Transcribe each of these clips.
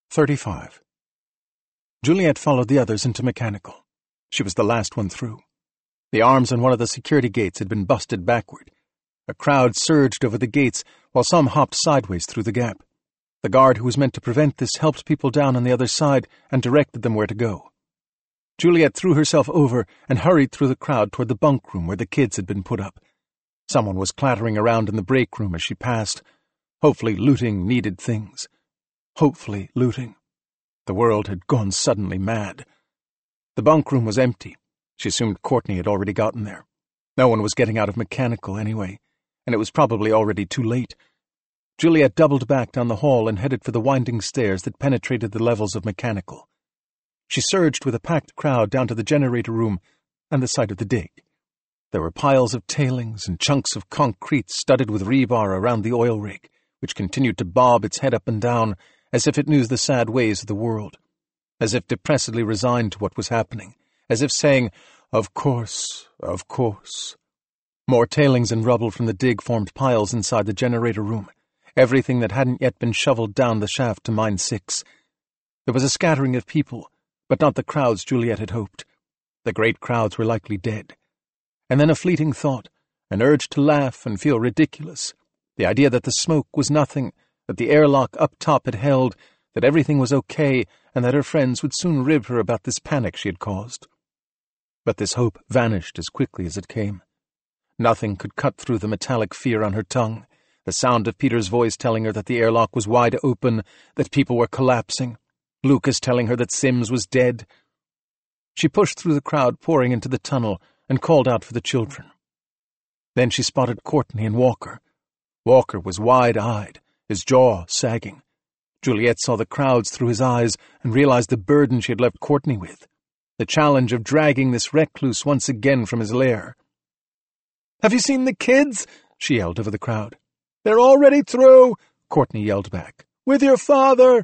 35. Juliet followed the others into mechanical. She was the last one through. The arms on one of the security gates had been busted backward. A crowd surged over the gates, while some hopped sideways through the gap. The guard who was meant to prevent this helped people down on the other side and directed them where to go. Juliet threw herself over and hurried through the crowd toward the bunk room where the kids had been put up. Someone was clattering around in the break room as she passed, hopefully looting needed things. Hopefully looting. The world had gone suddenly mad. The bunk room was empty. She assumed Courtney had already gotten there. No one was getting out of mechanical anyway, and it was probably already too late. Juliet doubled back down the hall and headed for the winding stairs that penetrated the levels of mechanical. She surged with a packed crowd down to the generator room and the site of the dig. There were piles of tailings and chunks of concrete studded with rebar around the oil rig, which continued to bob its head up and down as if it knew the sad ways of the world, as if depressedly resigned to what was happening, as if saying, "Of course, of course." More tailings and rubble from the dig formed piles inside the generator room, everything that hadn't yet been shoveled down the shaft to Mine 6. There was a scattering of people, but not the crowds Juliet had hoped. The great crowds were likely dead. And then a fleeting thought, an urge to laugh and feel ridiculous, the idea that the smoke was nothing, that the airlock up top had held, that everything was okay, and that her friends would soon rib her about this panic she had caused. But this hope vanished as quickly as it came. Nothing could cut through the metallic fear on her tongue, the sound of Peter's voice telling her that the airlock was wide open, that people were collapsing, Lucas telling her that Sims was dead. She pushed through the crowd pouring into the tunnel and called out for the children. Then she spotted Courtney and Walker. Walker was wide-eyed, his jaw sagging. Juliet saw the crowds through his eyes and realized the burden she had left Courtney with, the challenge of dragging this recluse once again from his lair. "Have you seen the kids?" she yelled over the crowd. "They're already through," Courtney yelled back. "With your father."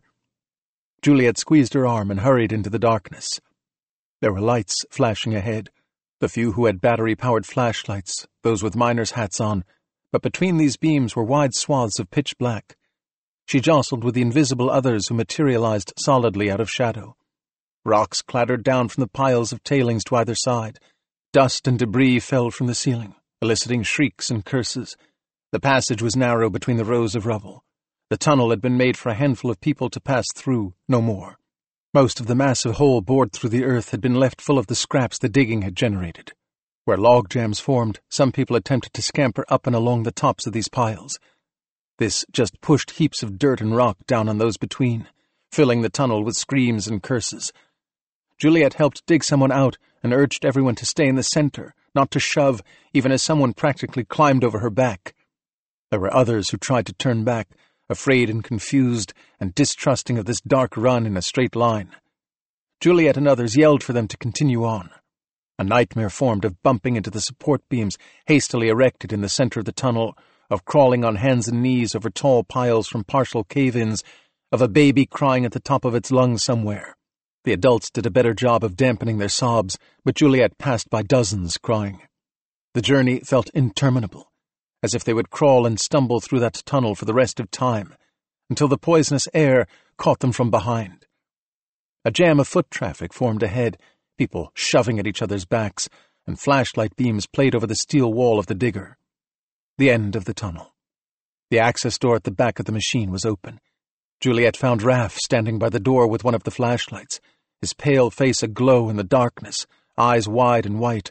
Juliet squeezed her arm and hurried into the darkness. There were lights flashing ahead, the few who had battery-powered flashlights, those with miners' hats on, but between these beams were wide swaths of pitch black. She jostled with the invisible others who materialized solidly out of shadow. Rocks clattered down from the piles of tailings to either side. Dust and debris fell from the ceiling, eliciting shrieks and curses. The passage was narrow between the rows of rubble. The tunnel had been made for a handful of people to pass through, no more. Most of the massive hole bored through the earth had been left full of the scraps the digging had generated. Where log jams formed, some people attempted to scamper up and along the tops of these piles. This just pushed heaps of dirt and rock down on those between, filling the tunnel with screams and curses. Juliet helped dig someone out and urged everyone to stay in the center, not to shove, even as someone practically climbed over her back. There were others who tried to turn back, afraid and confused and distrusting of this dark run in a straight line. Juliet and others yelled for them to continue on. A nightmare formed of bumping into the support beams hastily erected in the center of the tunnel, of crawling on hands and knees over tall piles from partial cave-ins, of a baby crying at the top of its lungs somewhere. The adults did a better job of dampening their sobs, but Juliet passed by dozens crying. The journey felt interminable, as if they would crawl and stumble through that tunnel for the rest of time, until the poisonous air caught them from behind. A jam of foot traffic formed ahead, people shoving at each other's backs, and flashlight beams played over the steel wall of the digger. The end of the tunnel. The access door at the back of the machine was open. Juliet found Raph standing by the door with one of the flashlights, his pale face aglow in the darkness, eyes wide and white.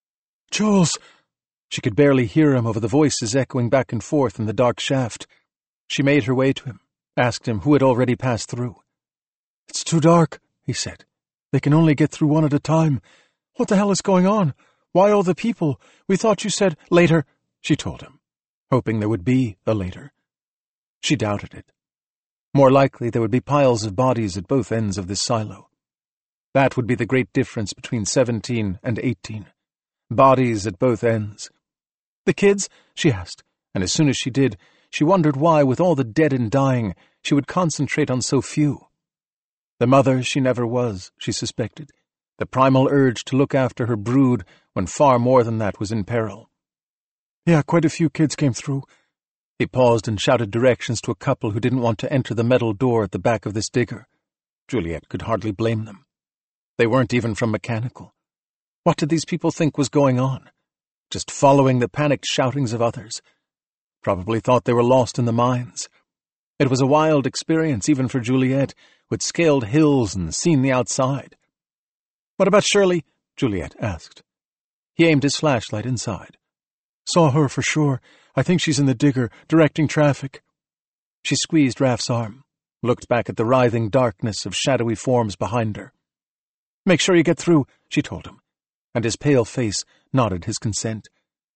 "Jules!" She could barely hear him over the voices echoing back and forth in the dark shaft. She made her way to him, asked him who had already passed through. "It's too dark," he said. "They can only get through one at a time. What the hell is going on? Why all the people? We thought you said—" "Later," she told him, hoping there would be a later. She doubted it. More likely there would be piles of bodies at both ends of this silo. That would be the great difference between 17 and 18. Bodies at both ends. "The kids?" she asked, and as soon as she did, she wondered why, with all the dead and dying, she would concentrate on so few. The mother she never was, she suspected, the primal urge to look after her brood when far more than that was in peril. "Yeah, quite a few kids came through." He paused and shouted directions to a couple who didn't want to enter the metal door at the back of this digger. Juliet could hardly blame them. They weren't even from Mechanical. What did these people think was going on? Just following the panicked shoutings of others. Probably thought they were lost in the mines. It was a wild experience even for Juliet, who had scaled hills and seen the outside. "What about Shirley?" Juliet asked. He aimed his flashlight inside. "Saw her for sure. I think she's in the digger, directing traffic." She squeezed Raph's arm, looked back at the writhing darkness of shadowy forms behind her. "Make sure you get through," she told him, and his pale face nodded his consent.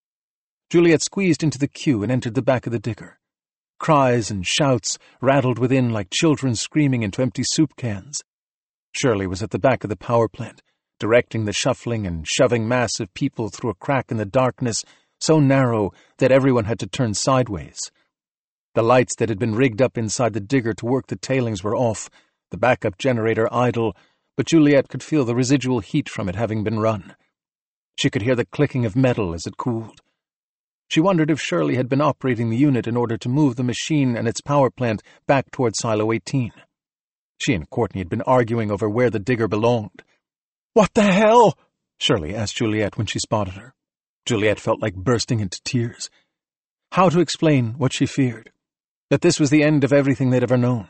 Juliet squeezed into the queue and entered the back of the digger. Cries and shouts rattled within like children screaming into empty soup cans. Shirley was at the back of the power plant, directing the shuffling and shoving mass of people through a crack in the darkness so narrow that everyone had to turn sideways. The lights that had been rigged up inside the digger to work the tailings were off, the backup generator idle, but Juliet could feel the residual heat from it having been run. She could hear the clicking of metal as it cooled. She wondered if Shirley had been operating the unit in order to move the machine and its power plant back toward Silo 18. She and Courtney had been arguing over where the digger belonged. "What the hell?" Shirley asked Juliet when she spotted her. Juliet felt like bursting into tears. How to explain what she feared? That this was the end of everything they'd ever known.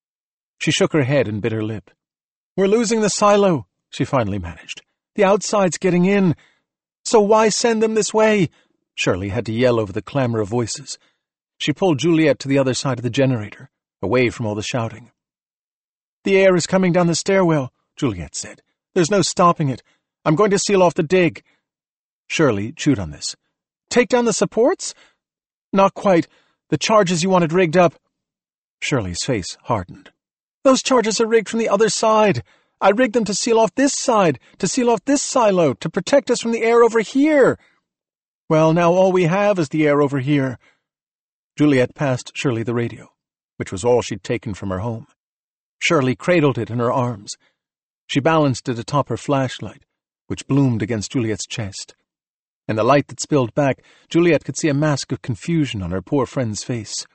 She shook her head and bit her lip. "We're losing the silo," she finally managed. "The outside's getting in. So why send them this way?" Shirley had to yell over the clamor of voices. She pulled Juliet to the other side of the generator, away from all the shouting. "The air is coming down the stairwell," Juliet said. "There's no stopping it. I'm going to seal off the dig." Shirley chewed on this. "Take down the supports?" "Not quite. The charges you wanted rigged up." Shirley's face hardened. "Those charges are rigged from the other side. I rigged them to seal off this side, to seal off this silo, to protect us from the air over here." "Well, now all we have is the air over here." Juliet passed Shirley the radio, which was all she'd taken from her home. Shirley cradled it in her arms. She balanced it atop her flashlight, which bloomed against Juliet's chest. In the light that spilled back, Juliet could see a mask of confusion on her poor friend's face.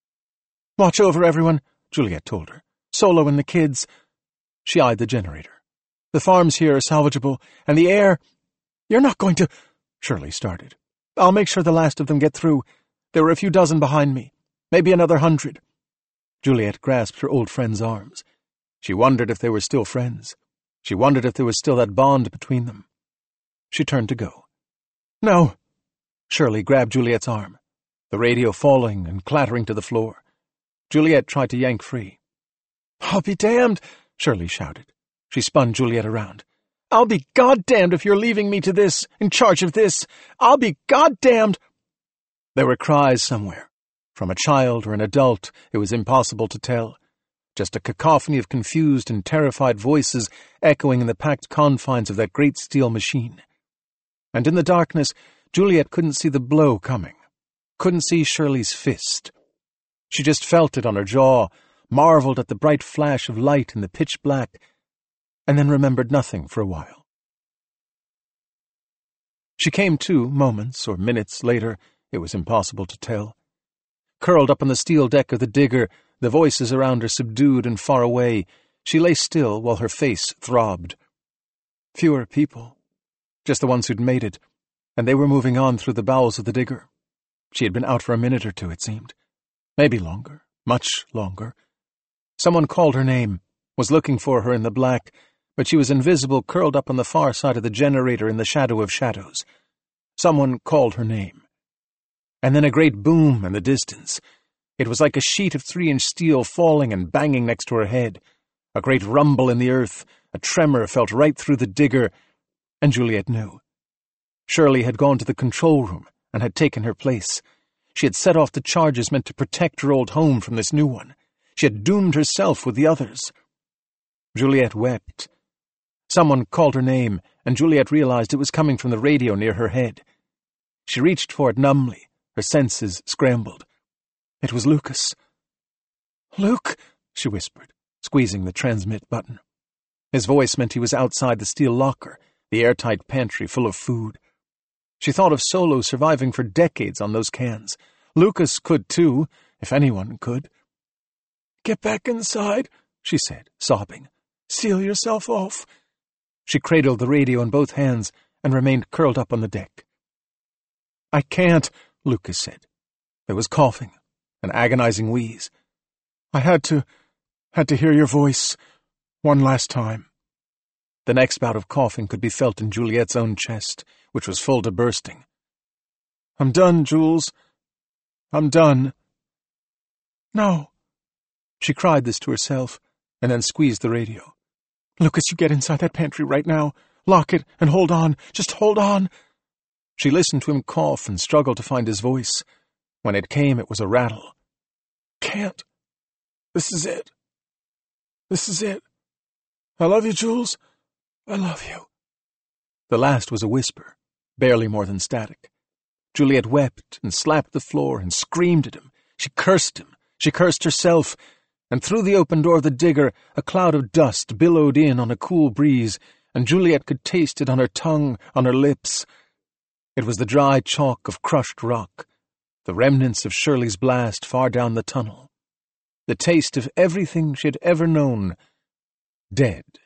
"Watch over everyone," Juliet told her. "Solo and the kids." She eyed the generator. "The farms here are salvageable, and the air—" "You're not going to—" Shirley started. "I'll make sure the last of them get through. There were a few dozen behind me. Maybe another 100. Juliet grasped her old friend's arms. She wondered if they were still friends. She wondered if there was still that bond between them. She turned to go. "No!" Shirley grabbed Juliet's arm, the radio falling and clattering to the floor. Juliet tried to yank free. "I'll be damned!" Shirley shouted. She spun Juliet around. "I'll be goddamned if you're leaving me to this, in charge of this! I'll be goddamned!" There were cries somewhere. From a child or an adult, it was impossible to tell. Just a cacophony of confused and terrified voices echoing in the packed confines of that great steel machine. And in the darkness, Juliet couldn't see the blow coming. Couldn't see Shirley's fist. She just felt it on her jaw, marveled at the bright flash of light in the pitch black, and then remembered nothing for a while. She came to moments or minutes later, it was impossible to tell. Curled up on the steel deck of the digger, the voices around her subdued and far away, she lay still while her face throbbed. Fewer people. Just the ones who'd made it, and they were moving on through the bowels of the digger. She had been out for a minute or two, it seemed. Maybe longer, much longer. Someone called her name, was looking for her in the black, but she was invisible, curled up on the far side of the generator in the shadow of shadows. Someone called her name. And then a great boom in the distance. It was like a sheet of 3-inch steel falling and banging next to her head. A great rumble in the earth, a tremor felt right through the digger, and Juliet knew. Shirley had gone to the control room and had taken her place. She had set off the charges meant to protect her old home from this new one. She had doomed herself with the others. Juliet wept. Someone called her name, and Juliet realized it was coming from the radio near her head. She reached for it numbly, her senses scrambled. It was Lucas. "Luke," she whispered, squeezing the transmit button. His voice meant he was outside the steel locker, the airtight pantry full of food. She thought of Solo surviving for decades on those cans. Lucas could too, if anyone could. "Get back inside," she said, sobbing. Seal yourself off." She cradled the radio in both hands and remained curled up on the deck. "I can't," Lucas said. There was coughing, an agonizing wheeze. "I had to hear your voice one last time." The next bout of coughing could be felt in Juliet's own chest, which was full to bursting. "I'm done, Jules. I'm done." "No." She cried this to herself, and then squeezed the radio. "Lucas, you get inside that pantry right now. Lock it and hold on. Just hold on." She listened to him cough and struggled to find his voice. When it came, it was a rattle. "Can't. This is it. This is it. I love you, Jules. I love you." The last was a whisper, barely more than static. Juliet wept and slapped the floor and screamed at him. She cursed him. She cursed herself. And through the open door of the digger, a cloud of dust billowed in on a cool breeze, and Juliet could taste it on her tongue, on her lips. It was the dry chalk of crushed rock, the remnants of Shirley's blast far down the tunnel, the taste of everything she had ever known, dead.